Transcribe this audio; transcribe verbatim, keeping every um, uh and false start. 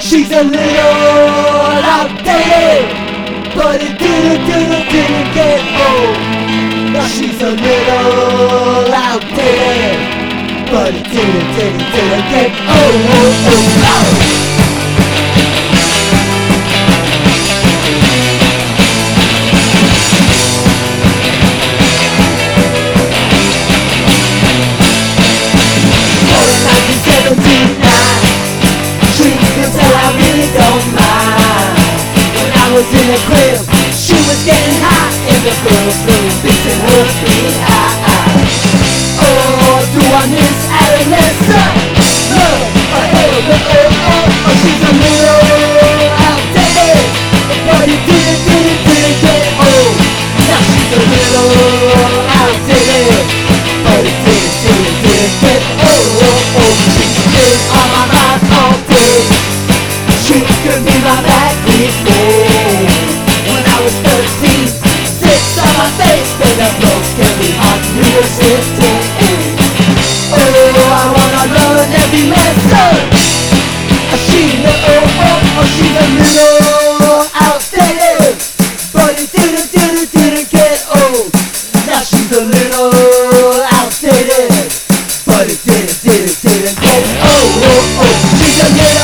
She's a little outdated, but it didn't, didn't, didn't get old. Now she's a little outdated, but it didn't, didn't, didn't get old. Oh, oh, oh. In the crib, she was getting hot, and the girls were beating her behind. Oh, do I miss adolescent? Love, a hell of a oh, oh, oh, she's a little outdated, but it didn't, didn't, didn't get old. Now she's a little outdated, but it didn't, didn't, didn't get old. Oh, oh, she's been on my mind all day. She could be my backbeat babe. She's a little outdated, but it didn't, didn't, didn't get old. Now she's a little outdated, but it didn't, didn't, didn't get old. Oh, oh, she's a little